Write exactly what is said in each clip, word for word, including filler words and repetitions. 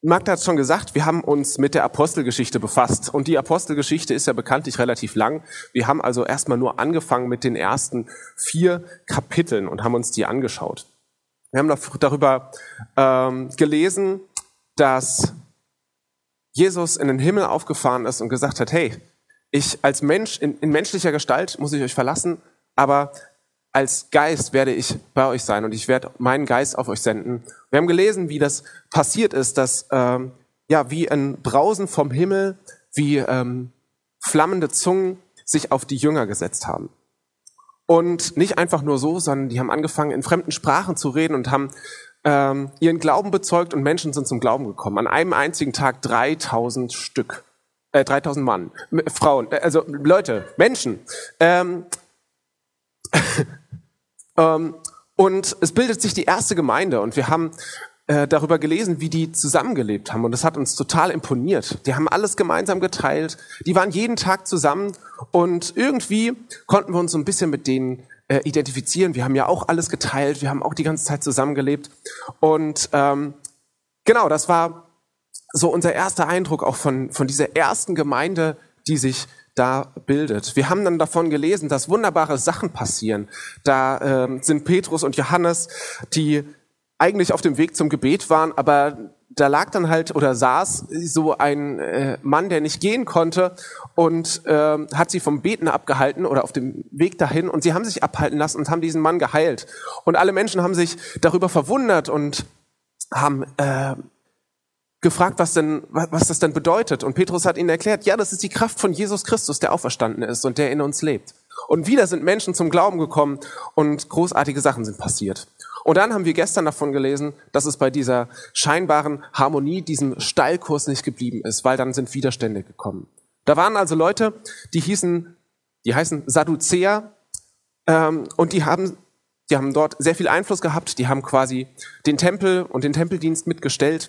Magda hat es schon gesagt, wir haben uns mit der Apostelgeschichte befasst. Und die Apostelgeschichte ist ja bekanntlich relativ lang. Wir haben also erstmal nur angefangen mit den ersten vier Kapiteln und haben uns die angeschaut. Wir haben darüber ähm, gelesen, dass Jesus in den Himmel aufgefahren ist und gesagt hat, hey, ich als Mensch, in, in menschlicher Gestalt muss ich euch verlassen, aber als Geist werde ich bei euch sein und ich werde meinen Geist auf euch senden. Wir haben gelesen, wie das passiert ist, dass ähm, ja wie ein Brausen vom Himmel, wie ähm, flammende Zungen sich auf die Jünger gesetzt haben. Und nicht einfach nur so, sondern die haben angefangen, in fremden Sprachen zu reden und haben ähm, ihren Glauben bezeugt und Menschen sind zum Glauben gekommen. An einem einzigen Tag dreitausend Stück, äh, dreitausend Mann, äh, Frauen, äh, also Leute, Menschen. Ähm, ähm, und es bildet sich die erste Gemeinde und wir haben äh, darüber gelesen, wie die zusammengelebt haben und das hat uns total imponiert. Die haben alles gemeinsam geteilt, die waren jeden Tag zusammen und irgendwie konnten wir uns so ein bisschen mit denen äh, identifizieren. Wir haben ja auch alles geteilt, wir haben auch die ganze Zeit zusammengelebt und ähm, genau, das war so unser erster Eindruck auch von, von dieser ersten Gemeinde, die sich da bildet. Wir haben dann davon gelesen, dass wunderbare Sachen passieren. Da äh, sind Petrus und Johannes, die eigentlich auf dem Weg zum Gebet waren, aber da lag dann halt oder saß so ein äh, Mann, der nicht gehen konnte und äh, hat sie vom Beten abgehalten oder auf dem Weg dahin und sie haben sich abhalten lassen und haben diesen Mann geheilt. Und alle Menschen haben sich darüber verwundert und haben äh, gefragt, was denn, was das denn bedeutet. Und Petrus hat ihnen erklärt, ja, das ist die Kraft von Jesus Christus, der auferstanden ist und der in uns lebt. Und wieder sind Menschen zum Glauben gekommen und großartige Sachen sind passiert. Und dann haben wir gestern davon gelesen, dass es bei dieser scheinbaren Harmonie, diesem Steilkurs nicht geblieben ist, weil dann sind Widerstände gekommen. Da waren also Leute, die hießen, die heißen Sadduzäer, ähm, und die haben, die haben dort sehr viel Einfluss gehabt. Die haben quasi den Tempel und den Tempeldienst mitgestellt.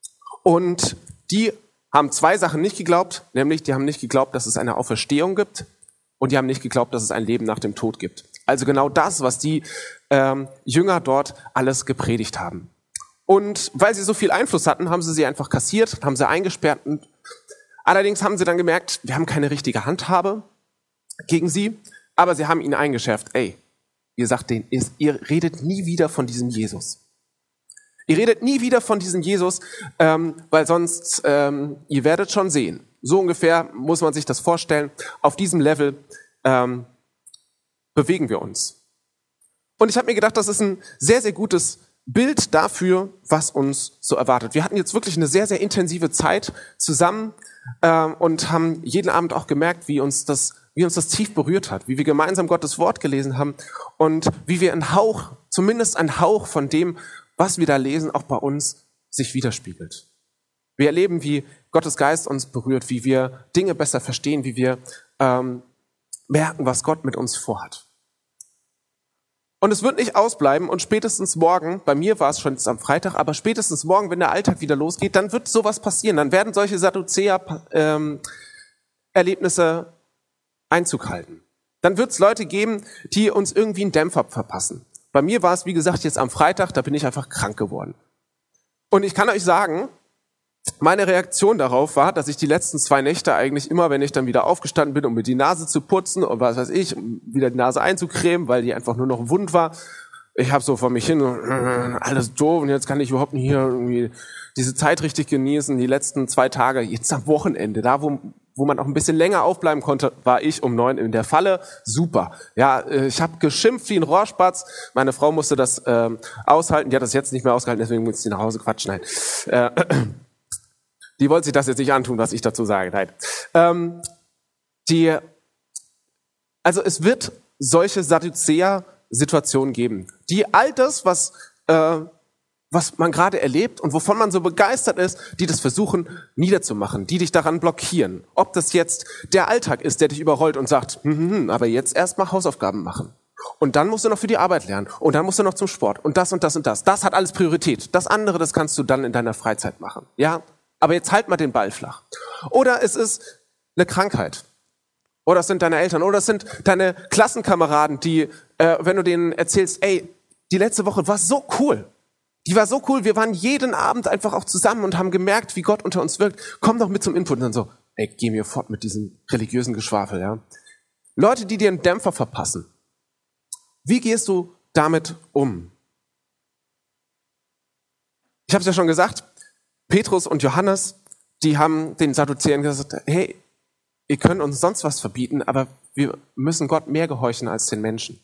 Und die haben zwei Sachen nicht geglaubt, nämlich die haben nicht geglaubt, dass es eine Auferstehung gibt und die haben nicht geglaubt, dass es ein Leben nach dem Tod gibt. Also genau das, was die ähm, Jünger dort alles gepredigt haben. Und weil sie so viel Einfluss hatten, haben sie sie einfach kassiert, haben sie eingesperrt. Und allerdings haben sie dann gemerkt, wir haben keine richtige Handhabe gegen sie, aber sie haben ihnen eingeschärft, ey, ihr sagt denen, ihr redet nie wieder von diesem Jesus. Ihr redet nie wieder von diesem Jesus, ähm, weil sonst, ähm, ihr werdet schon sehen. So ungefähr muss man sich das vorstellen. Auf diesem Level ähm, bewegen wir uns. Und ich habe mir gedacht, das ist ein sehr, sehr gutes Bild dafür, was uns so erwartet. Wir hatten jetzt wirklich eine sehr, sehr intensive Zeit zusammen ähm, und haben jeden Abend auch gemerkt, wie uns das, wie uns das tief berührt hat, wie wir gemeinsam Gottes Wort gelesen haben und wie wir einen Hauch, zumindest einen Hauch von dem, was wir da lesen, auch bei uns sich widerspiegelt. Wir erleben, wie Gottes Geist uns berührt, wie wir Dinge besser verstehen, wie wir ähm, merken, was Gott mit uns vorhat. Und es wird nicht ausbleiben und spätestens morgen, bei mir war es schon jetzt am Freitag, aber spätestens morgen, wenn der Alltag wieder losgeht, dann wird sowas passieren. Dann werden solche Sadduzäer-Erlebnisse ähm, Einzug halten. Dann wird es Leute geben, die uns irgendwie einen Dämpfer verpassen. Bei mir war es, wie gesagt, jetzt am Freitag, da bin ich einfach krank geworden. Und ich kann euch sagen, meine Reaktion darauf war, dass ich die letzten zwei Nächte eigentlich immer, wenn ich dann wieder aufgestanden bin, um mir die Nase zu putzen und was weiß ich, um wieder die Nase einzucremen, weil die einfach nur noch wund war. Ich habe so vor mich hin, alles doof und jetzt kann ich überhaupt nicht hier irgendwie diese Zeit richtig genießen. Die letzten zwei Tage, jetzt am Wochenende, da wo wo man auch ein bisschen länger aufbleiben konnte, war ich um neun in der Falle. Super. Ja, ich habe geschimpft wie ein Rohrspatz. Meine Frau musste das ähm, aushalten. Die hat das jetzt nicht mehr ausgehalten, deswegen muss sie nach Hause quatschen. Nein. Äh, die wollte sich das jetzt nicht antun, was ich dazu sage. Nein. Ähm, die, also es wird solche Sadduzäer-Situationen geben, die all das, was äh, was man gerade erlebt und wovon man so begeistert ist, die das versuchen niederzumachen, die dich daran blockieren. Ob das jetzt der Alltag ist, der dich überrollt und sagt, hm, hm, hm, aber jetzt erst mal Hausaufgaben machen. Und dann musst du noch für die Arbeit lernen. Und dann musst du noch zum Sport. Und das und das und das. Das hat alles Priorität. Das andere, das kannst du dann in deiner Freizeit machen. Ja? Aber jetzt halt mal den Ball flach. Oder es ist eine Krankheit. Oder es sind deine Eltern. Oder es sind deine Klassenkameraden, die, äh, wenn du denen erzählst, ey, die letzte Woche war so cool. Die war so cool, wir waren jeden Abend einfach auch zusammen und haben gemerkt, wie Gott unter uns wirkt. Komm doch mit zum Input. Und dann so, ey, geh mir fort mit diesem religiösen Geschwafel, ja. Leute, die dir einen Dämpfer verpassen. Wie gehst du damit um? Ich habe es ja schon gesagt, Petrus und Johannes, die haben den Sadduzäern gesagt, hey, ihr könnt uns sonst was verbieten, aber wir müssen Gott mehr gehorchen als den Menschen.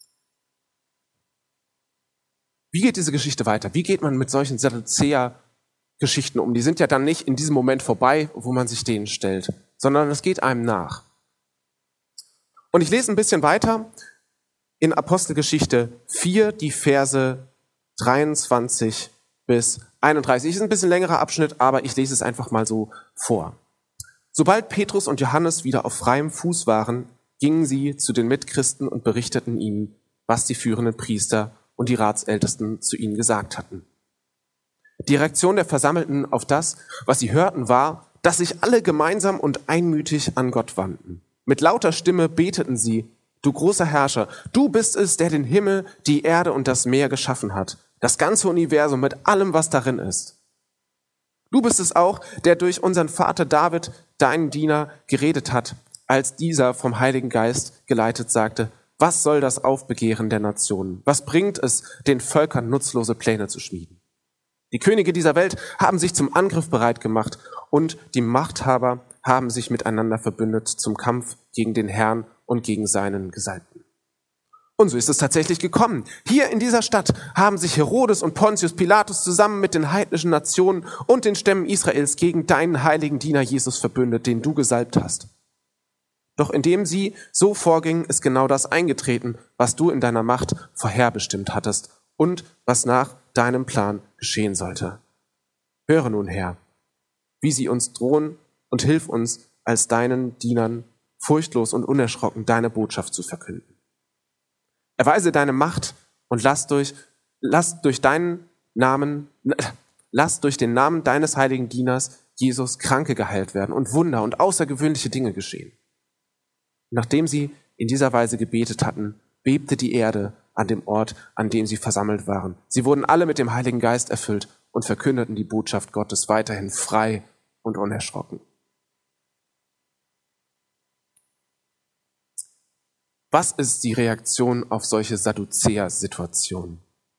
Wie geht diese Geschichte weiter? Wie geht man mit solchen Sadduzäer-Geschichten um? Die sind ja dann nicht in diesem Moment vorbei, wo man sich denen stellt, sondern es geht einem nach. Und ich lese ein bisschen weiter in Apostelgeschichte vier, die Verse dreiundzwanzig bis einunddreißig. Ist ein bisschen längerer Abschnitt, aber ich lese es einfach mal so vor. Sobald Petrus und Johannes wieder auf freiem Fuß waren, gingen sie zu den Mitchristen und berichteten ihnen, was die führenden Priester und die Ratsältesten zu ihnen gesagt hatten. Die Reaktion der Versammelten auf das, was sie hörten, war, dass sich alle gemeinsam und einmütig an Gott wandten. Mit lauter Stimme beteten sie, du großer Herrscher, du bist es, der den Himmel, die Erde und das Meer geschaffen hat, das ganze Universum mit allem, was darin ist. Du bist es auch, der durch unseren Vater David, deinen Diener, geredet hat, als dieser vom Heiligen Geist geleitet sagte, was soll das Aufbegehren der Nationen? Was bringt es, den Völkern nutzlose Pläne zu schmieden? Die Könige dieser Welt haben sich zum Angriff bereit gemacht und die Machthaber haben sich miteinander verbündet zum Kampf gegen den Herrn und gegen seinen Gesalbten. Und so ist es tatsächlich gekommen. Hier in dieser Stadt haben sich Herodes und Pontius Pilatus zusammen mit den heidnischen Nationen und den Stämmen Israels gegen deinen heiligen Diener Jesus verbündet, den du gesalbt hast. Doch indem sie so vorgingen, ist genau das eingetreten, was du in deiner Macht vorherbestimmt hattest und was nach deinem Plan geschehen sollte. Höre nun, Herr, wie sie uns drohen und hilf uns, als deinen Dienern furchtlos und unerschrocken deine Botschaft zu verkünden. Erweise deine Macht und lass durch, lass durch deinen Namen, lass durch den Namen deines heiligen Dieners Jesus Kranke geheilt werden und Wunder und außergewöhnliche Dinge geschehen. Nachdem sie in dieser Weise gebetet hatten, bebte die Erde an dem Ort, an dem sie versammelt waren. Sie wurden alle mit dem Heiligen Geist erfüllt und verkündeten die Botschaft Gottes weiterhin frei und unerschrocken. Was ist die Reaktion auf solche Sadduzäer-Situationen?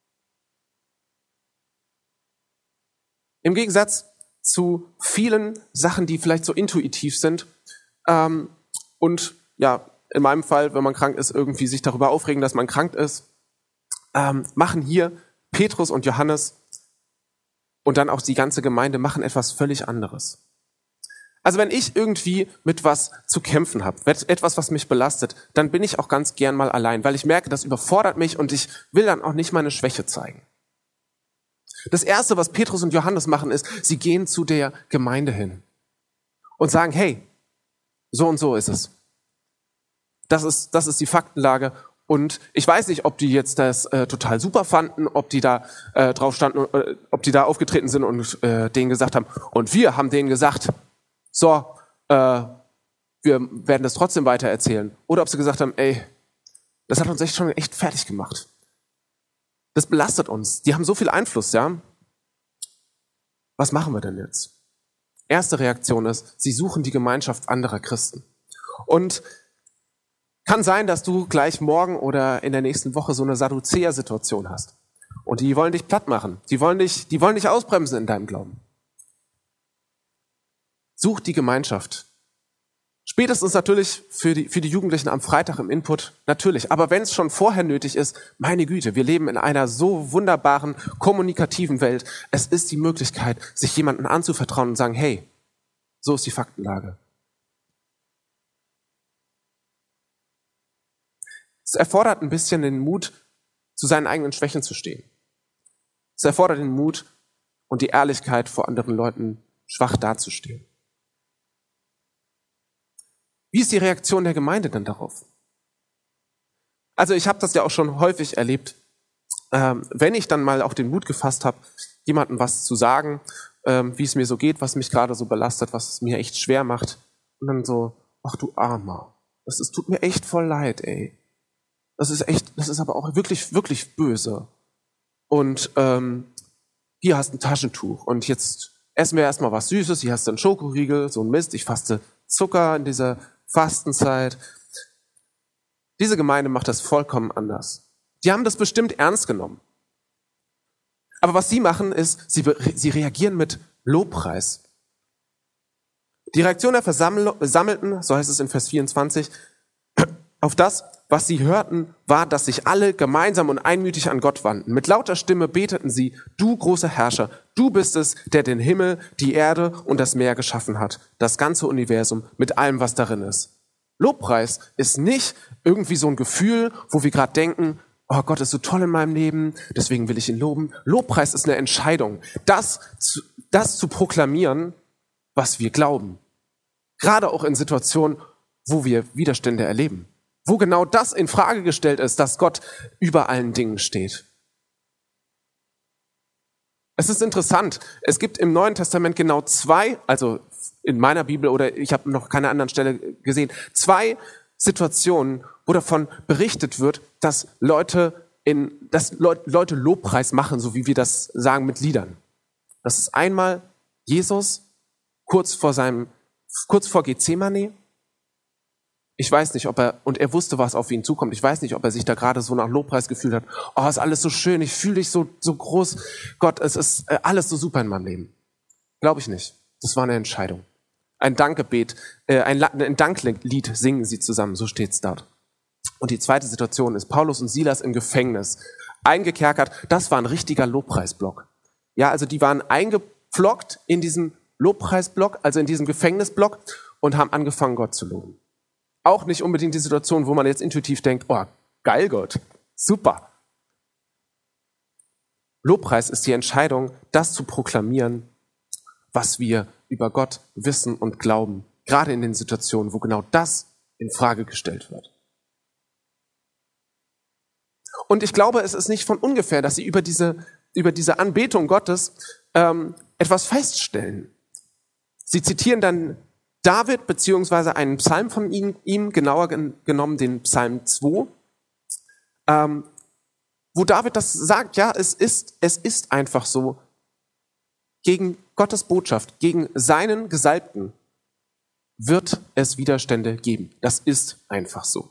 Im Gegensatz zu vielen Sachen, die vielleicht so intuitiv sind ähm, und ja, in meinem Fall, wenn man krank ist, irgendwie sich darüber aufregen, dass man krank ist, ähm, machen hier Petrus und Johannes und dann auch die ganze Gemeinde machen etwas völlig anderes. Also wenn ich irgendwie mit was zu kämpfen habe, etwas, was mich belastet, dann bin ich auch ganz gern mal allein, weil ich merke, das überfordert mich und ich will dann auch nicht meine Schwäche zeigen. Das Erste, was Petrus und Johannes machen, ist, sie gehen zu der Gemeinde hin und sagen, hey, so und so ist es. Das ist, das ist die Faktenlage. Und ich weiß nicht, ob die jetzt das äh, total super fanden, ob die da äh, drauf standen, äh, ob die da aufgetreten sind und äh, denen gesagt haben, und wir haben denen gesagt, so, äh, wir werden das trotzdem weiter erzählen. Oder ob sie gesagt haben, ey, das hat uns echt schon echt fertig gemacht. Das belastet uns. Die haben so viel Einfluss, ja. Was machen wir denn jetzt? Erste Reaktion ist, sie suchen die Gemeinschaft anderer Christen. Und kann sein, dass du gleich morgen oder in der nächsten Woche so eine Sadduzäer-Situation hast. Und die wollen dich platt machen. Die wollen dich, die wollen dich ausbremsen in deinem Glauben. Such die Gemeinschaft. Spätestens natürlich für die, für die Jugendlichen am Freitag im Input, natürlich. Aber wenn es schon vorher nötig ist, meine Güte, wir leben in einer so wunderbaren, kommunikativen Welt. Es ist die Möglichkeit, sich jemandem anzuvertrauen und sagen, hey, so ist die Faktenlage. Es erfordert ein bisschen den Mut, zu seinen eigenen Schwächen zu stehen. Es erfordert den Mut und die Ehrlichkeit, vor anderen Leuten schwach dazustehen. Wie ist die Reaktion der Gemeinde denn darauf? Also ich habe das ja auch schon häufig erlebt, ähm, wenn ich dann mal auch den Mut gefasst habe, jemandem was zu sagen, ähm, wie es mir so geht, was mich gerade so belastet, was es mir echt schwer macht. Und dann so, ach du Armer, das ist, tut mir echt voll leid, ey. Das ist echt, das ist aber auch wirklich, wirklich böse. Und ähm, hier hast du ein Taschentuch und jetzt essen wir erstmal was Süßes, hier hast du einen Schokoriegel, so ein Mist, ich faste Zucker in dieser Fastenzeit. Diese Gemeinde macht das vollkommen anders. Die haben das bestimmt ernst genommen. Aber was sie machen ist, sie, sie reagieren mit Lobpreis. Die Reaktion der Versammelten, so heißt es in Vers vierundzwanzig, auf das, was sie hörten, war, dass sich alle gemeinsam und einmütig an Gott wandten. Mit lauter Stimme beteten sie, du großer Herrscher, du bist es, der den Himmel, die Erde und das Meer geschaffen hat, das ganze Universum mit allem, was darin ist. Lobpreis ist nicht irgendwie so ein Gefühl, wo wir gerade denken, oh Gott ist so toll in meinem Leben, deswegen will ich ihn loben. Lobpreis ist eine Entscheidung, das zu, das zu proklamieren, was wir glauben. Gerade auch in Situationen, wo wir Widerstände erleben. Wo genau das in Frage gestellt ist, dass Gott über allen Dingen steht. Es ist interessant, es gibt im Neuen Testament genau zwei, also in meiner Bibel oder ich habe noch keine anderen Stelle gesehen, zwei Situationen, wo davon berichtet wird, dass Leute in, dass Leute Lobpreis machen, so wie wir das sagen mit Liedern. Das ist einmal Jesus kurz vor seinem, kurz vor Gethsemane. Ich weiß nicht, ob er, und er wusste, was auf ihn zukommt. Ich weiß nicht, ob er sich da gerade so nach Lobpreis gefühlt hat. Oh, ist alles so schön, ich fühle dich so, so groß. Gott, es ist alles so super in meinem Leben. Glaube ich nicht. Das war eine Entscheidung. Ein Dankgebet, äh, ein, ein Danklied singen sie zusammen, so steht's dort. Und die zweite Situation ist Paulus und Silas im Gefängnis, eingekerkert. Das war ein richtiger Lobpreisblock. Ja, also die waren eingepflockt in diesem Lobpreisblock, also in diesem Gefängnisblock und haben angefangen, Gott zu loben. Auch nicht unbedingt die Situation, wo man jetzt intuitiv denkt, oh, geil Gott, super. Lobpreis ist die Entscheidung, das zu proklamieren, was wir über Gott wissen und glauben, gerade in den Situationen, wo genau das in Frage gestellt wird. Und ich glaube, es ist nicht von ungefähr, dass sie über diese, über diese Anbetung Gottes ähm, etwas feststellen. Sie zitieren dann David, beziehungsweise einen Psalm von ihm, ihm genauer genommen den Psalm zwei, ähm, wo David das sagt, ja, es ist, es ist einfach so, gegen Gottes Botschaft, gegen seinen Gesalbten wird es Widerstände geben. Das ist einfach so.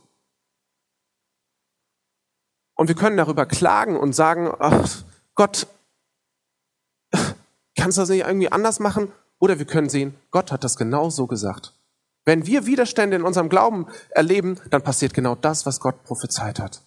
Und wir können darüber klagen und sagen, ach, Gott, kannst du das nicht irgendwie anders machen? Oder wir können sehen, Gott hat das genau so gesagt. Wenn wir Widerstände in unserem Glauben erleben, dann passiert genau das, was Gott prophezeit hat.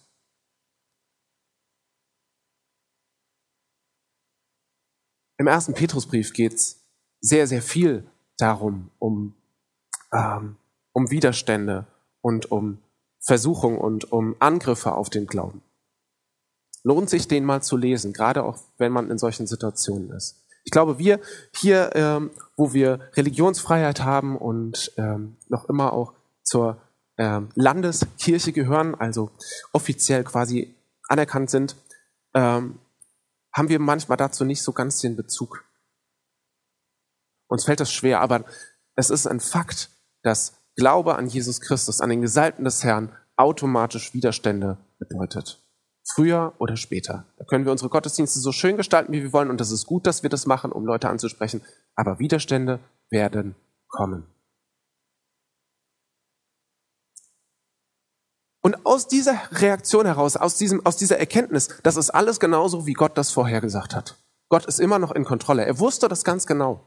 Im ersten Petrusbrief geht es sehr, sehr viel darum, um, ähm, um Widerstände und um Versuchung und um Angriffe auf den Glauben. Lohnt sich, den mal zu lesen, gerade auch wenn man in solchen Situationen ist. Ich glaube, wir hier, ähm, wo wir Religionsfreiheit haben und ähm, noch immer auch zur ähm, Landeskirche gehören, also offiziell quasi anerkannt sind, ähm, haben wir manchmal dazu nicht so ganz den Bezug. Uns fällt das schwer, aber es ist ein Fakt, dass Glaube an Jesus Christus, an den Gesalbten des Herrn, automatisch Widerstände bedeutet. Früher oder später. Da können wir unsere Gottesdienste so schön gestalten, wie wir wollen, und das ist gut, dass wir das machen, um Leute anzusprechen, aber Widerstände werden kommen. Und aus dieser Reaktion heraus, aus, diesem, aus dieser Erkenntnis, das ist alles genauso, wie Gott das vorhergesagt hat. Gott ist immer noch in Kontrolle. Er wusste das ganz genau.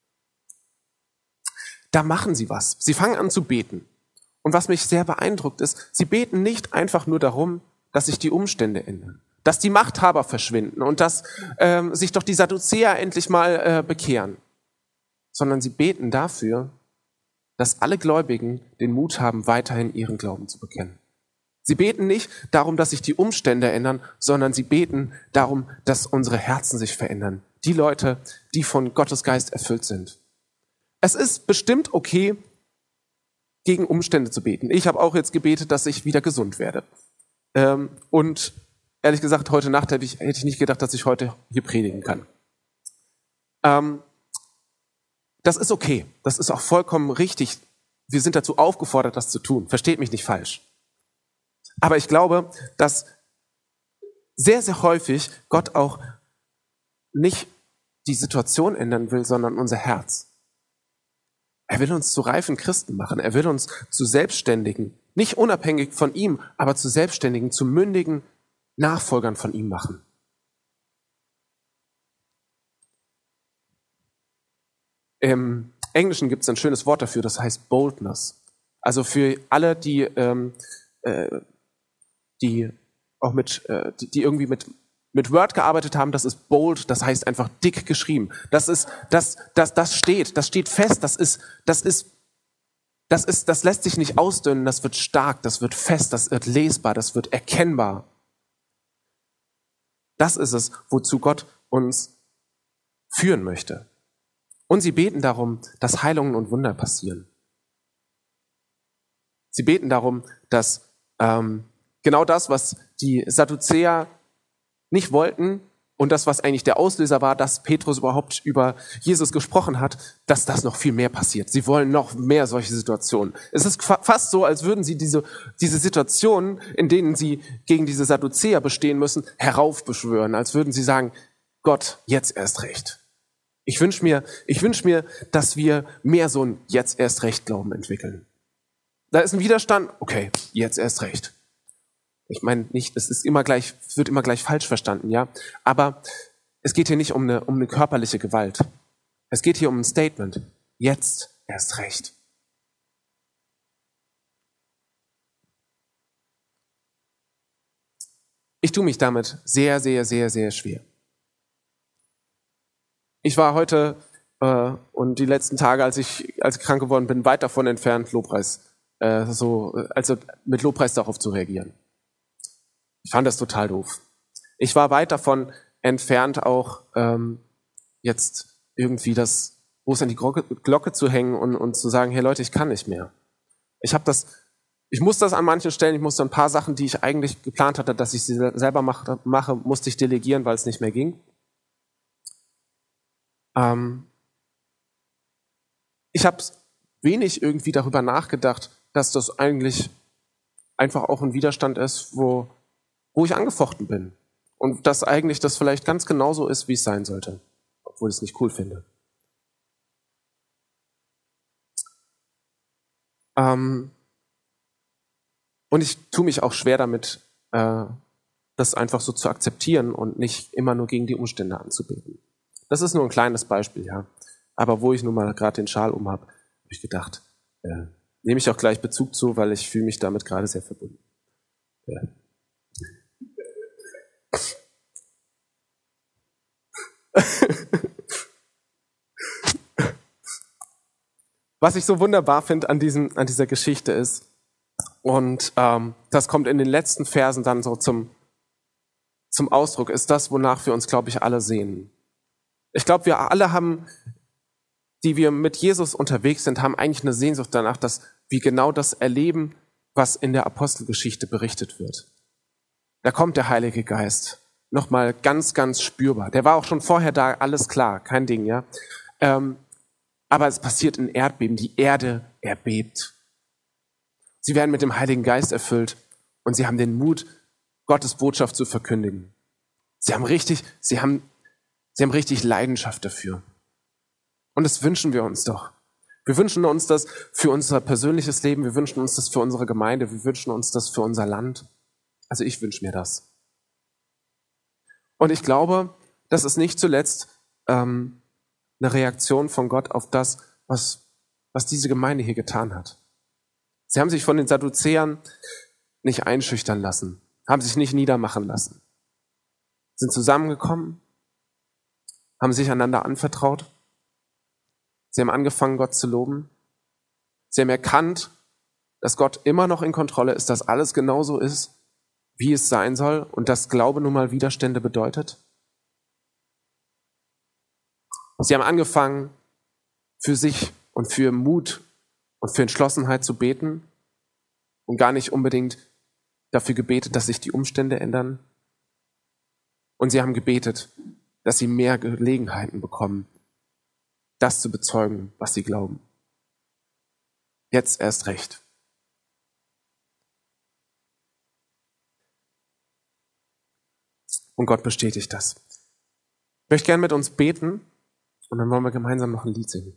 Da machen sie was. Sie fangen an zu beten. Und was mich sehr beeindruckt ist, sie beten nicht einfach nur darum, dass sich die Umstände ändern, dass die Machthaber verschwinden und dass ähm, sich doch die Sadduzäer endlich mal äh, bekehren, sondern sie beten dafür, dass alle Gläubigen den Mut haben, weiterhin ihren Glauben zu bekennen. Sie beten nicht darum, dass sich die Umstände ändern, sondern sie beten darum, dass unsere Herzen sich verändern. Die Leute, die von Gottes Geist erfüllt sind. Es ist bestimmt okay, gegen Umstände zu beten. Ich habe auch jetzt gebetet, dass ich wieder gesund werde. Ähm, und ehrlich gesagt, heute Nacht hätte ich, hätte ich nicht gedacht, dass ich heute hier predigen kann. Ähm, das ist okay. Das ist auch vollkommen richtig. Wir sind dazu aufgefordert, das zu tun. Versteht mich nicht falsch. Aber ich glaube, dass sehr, sehr häufig Gott auch nicht die Situation ändern will, sondern unser Herz. Er will uns zu reifen Christen machen. Er will uns zu Selbstständigen, nicht unabhängig von ihm, aber zu Selbstständigen, zu mündigen Nachfolgern von ihm machen. Im Englischen gibt es ein schönes Wort dafür, das heißt Boldness. Also für alle, die, ähm, äh, die auch mit, äh, die, die irgendwie mit mit Word gearbeitet haben, das ist bold, das heißt einfach dick geschrieben. Das ist, das, das, das steht, das steht fest, das ist, das ist, das ist, das lässt sich nicht ausdünnen, das wird stark, das wird fest, das wird lesbar, das wird erkennbar. Das ist es, wozu Gott uns führen möchte. Und sie beten darum, dass Heilungen und Wunder passieren. Sie beten darum, dass ähm, genau das, was die Sadduzäer nicht wollten und das, was eigentlich der Auslöser war, dass Petrus überhaupt über Jesus gesprochen hat, dass das noch viel mehr passiert. Sie wollen noch mehr solche Situationen. Es ist fast so, als würden sie diese, diese Situationen, in denen sie gegen diese Sadduzäer bestehen müssen, heraufbeschwören, als würden sie sagen, Gott, jetzt erst recht. Ich wünsche mir, ich wünsche mir, dass wir mehr so ein jetzt erst recht Glauben entwickeln. Da ist ein Widerstand, okay, jetzt erst recht. Ich meine nicht, es ist immer gleich, es wird immer gleich falsch verstanden, ja. Aber es geht hier nicht um eine, um eine körperliche Gewalt. Es geht hier um ein Statement. Jetzt erst recht. Ich tue mich damit sehr, sehr, sehr, sehr schwer. Ich war heute äh, und die letzten Tage, als ich, als ich krank geworden bin, weit davon entfernt, Lobpreis, äh, so, also mit Lobpreis darauf zu reagieren. Ich fand das total doof. Ich war weit davon entfernt, auch ähm, jetzt irgendwie das Groß an die Glocke zu hängen und, und zu sagen, hey Leute, ich kann nicht mehr. Ich habe das, ich muss das an manchen Stellen, ich musste ein paar Sachen, die ich eigentlich geplant hatte, dass ich sie selber mache, mache musste ich delegieren, weil es nicht mehr ging. Ähm, ich habe wenig irgendwie darüber nachgedacht, dass das eigentlich einfach auch ein Widerstand ist, wo wo ich angefochten bin. Und dass eigentlich das vielleicht ganz genauso ist, wie es sein sollte. Obwohl ich es nicht cool finde. Ähm und ich tue mich auch schwer damit, äh, das einfach so zu akzeptieren und nicht immer nur gegen die Umstände anzubeten. Das ist nur ein kleines Beispiel, ja. Aber wo ich nun mal gerade den Schal um habe, habe ich gedacht, äh, nehme ich auch gleich Bezug zu, weil ich fühle mich damit gerade sehr verbunden. Ja. Was ich so wunderbar finde an diesem, an dieser Geschichte ist, und ähm, das kommt in den letzten Versen dann so zum, zum Ausdruck, ist das, wonach wir uns, glaube ich, alle sehnen. Ich glaube, wir alle haben, die wir mit Jesus unterwegs sind, haben eigentlich eine Sehnsucht danach, dass wir genau das erleben, was in der Apostelgeschichte berichtet wird. Da kommt der Heilige Geist. Nochmal ganz, ganz spürbar. Der war auch schon vorher da, alles klar, kein Ding, ja. Ähm, aber es passiert ein Erdbeben, die Erde erbebt. Sie werden mit dem Heiligen Geist erfüllt und sie haben den Mut, Gottes Botschaft zu verkündigen. Sie haben richtig, sie haben, sie haben richtig Leidenschaft dafür. Und das wünschen wir uns doch. Wir wünschen uns das für unser persönliches Leben, wir wünschen uns das für unsere Gemeinde, wir wünschen uns das für unser Land. Also ich wünsche mir das. Und ich glaube, das ist nicht zuletzt ähm, eine Reaktion von Gott auf das, was, was diese Gemeinde hier getan hat. Sie haben sich von den Sadduzäern nicht einschüchtern lassen, haben sich nicht niedermachen lassen, sind zusammengekommen, haben sich einander anvertraut, sie haben angefangen, Gott zu loben, sie haben erkannt, dass Gott immer noch in Kontrolle ist, dass alles genauso ist, wie es sein soll und dass Glaube nun mal Widerstände bedeutet. Sie haben angefangen, für sich und für Mut und für Entschlossenheit zu beten und gar nicht unbedingt dafür gebetet, dass sich die Umstände ändern. Und sie haben gebetet, dass sie mehr Gelegenheiten bekommen, das zu bezeugen, was sie glauben. Jetzt erst recht. Und Gott bestätigt das. Ich möchte gerne mit uns beten Und dann wollen wir gemeinsam noch ein Lied singen.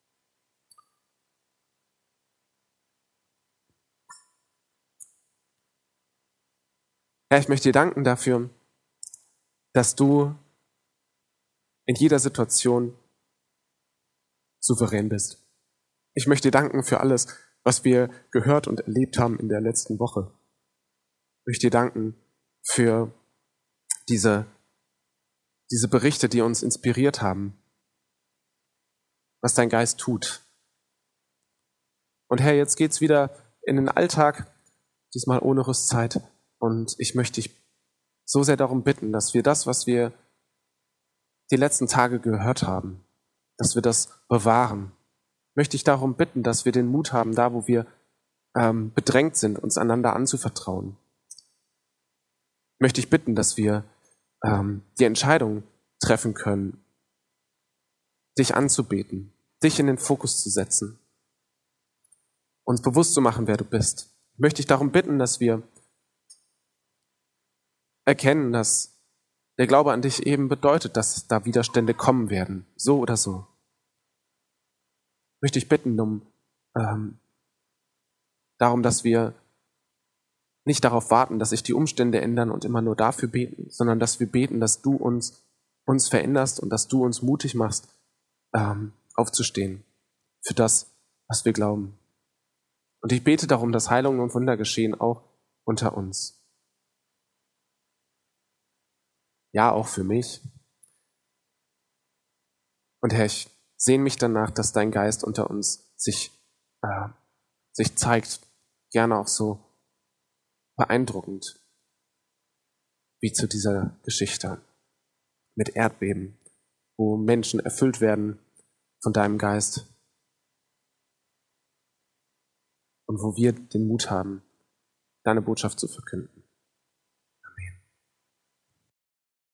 Herr, ich möchte dir danken dafür, dass du in jeder Situation souverän bist. Ich möchte dir danken für alles, was wir gehört und erlebt haben in der letzten Woche. Ich möchte dir danken für diese, diese Berichte, die uns inspiriert haben, was dein Geist tut. Und Herr, jetzt geht's wieder in den Alltag, diesmal ohne Rüstzeit. Und ich möchte dich so sehr darum bitten, dass wir das, was wir die letzten Tage gehört haben, dass wir das bewahren. Möchte ich darum bitten, dass wir den Mut haben, da wo wir ähm, bedrängt sind, uns einander anzuvertrauen. Möchte ich bitten, dass wir ähm, die Entscheidung treffen können, dich anzubeten, dich in den Fokus zu setzen, uns bewusst zu machen, wer du bist. Möchte ich darum bitten, dass wir erkennen, dass der Glaube an dich eben bedeutet, dass da Widerstände kommen werden, so oder so. Möchte ich bitten um ähm, darum, dass wir nicht darauf warten, dass sich die Umstände ändern und immer nur dafür beten, sondern dass wir beten, dass du uns, uns veränderst und dass du uns mutig machst, ähm, aufzustehen für das, was wir glauben. Und ich bete darum, dass Heilungen und Wunder geschehen, auch unter uns. Ja, auch für mich. Und Herr, ich sehne mich danach, dass dein Geist unter uns sich, äh, sich zeigt, gerne auch so beeindruckend, wie zu dieser Geschichte mit Erdbeben, wo Menschen erfüllt werden von deinem Geist und wo wir den Mut haben, deine Botschaft zu verkünden.